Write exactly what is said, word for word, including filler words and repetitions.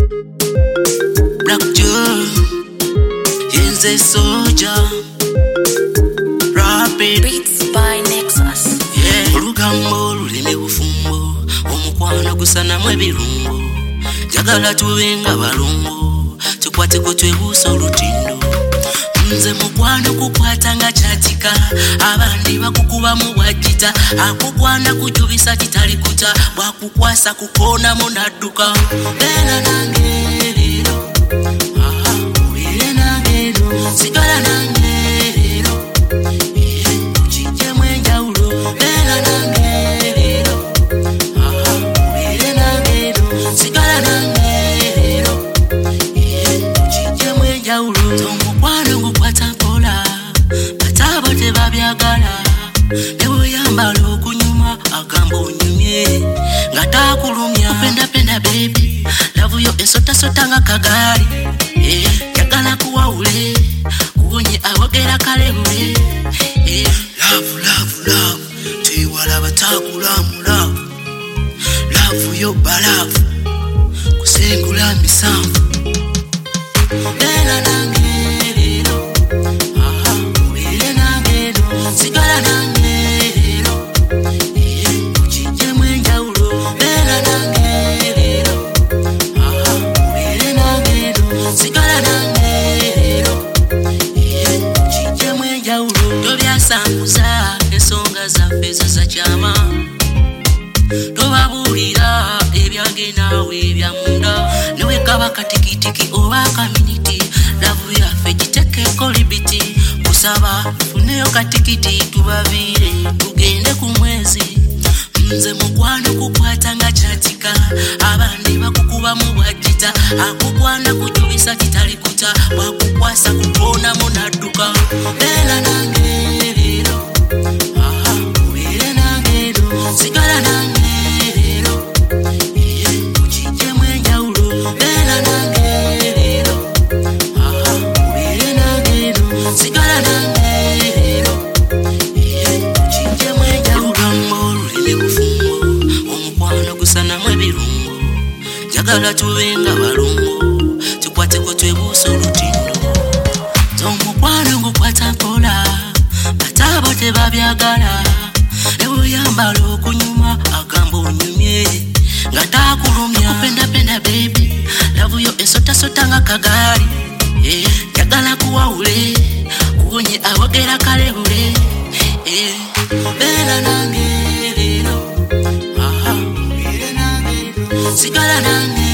Black Joe, Yenze Soldier, Rapid Beats by Nexus. Yeah, Olugambo lulime bufumbo, omukwano gusana mwe birungo. Jagala tuwenga balungo, tukwate ko twebusa olutindo. Nze mukwano kukwata nga chatika, abandi bakukuba mu bwajita, akukwana kujubisa kitali kuta, bwakukwasa kukona munadduka. Bela nange lero, aha, uile nange lero, sigala nange lero, iye kujije mwenjaulo. Bela nange lero, aha, uile nange lero, sigala nange lero, iye kujije mwenjaulo. Tomukwano gukwata mpola, batabo tebabyagala, nebuyambala okunyuma agamba onyumye nga takulumya. Penda penda baby, love yo esota sota nga kagari, eh, yagala kuwawule kuwonye awogera kalebule, eh, love love love tiwala batakulamula, love yo balafu kusengula misanvu. Bela nange lero, aha, uile nange lero, sigala nange lero, iye kujije mwenjaulo. Bela nange lero, aha, uile nange lero, sigala nange lero, iye kujije mwenjaulo. Tobyasanguza ensonga zaffe zakyama, tobabulira ebyange naawe ebyamunda, newekaba katikitiki oba kaminiti, lavu yaffe gitekeko libiti. Kusaba tufuneyo katikiti tubavire tugende ku mwezi. Nze mukwano kukwata nga chatika, abandi bakukuba mu bwajita, akukwana kujubisa kitali kuta, bwakukwasa kukona munadduka. Bela nange lero, aha, uile nange lero, sigala nange lero, iye kujije mwenjaulo. Bela nange lero, aha, uile nange lero, sigala nange lero, iye kujije mwenjaulo. Olugambo lulime bufumbo, omukwano gusana mwe birungo. Jagala tuwenga balungo, tukwateko twebusa olutindo. Tomukwano gukwata mpola, batabo tebabyagala, nebuyambala okunyuma agamba onyumye nga takulumya. Penda penda baby, love yo esota sota nga kagari, eh, yagala kuwawule kuwonye awogera kalebule, eh, bela nange lero, aha, uile nange lero, sigala nange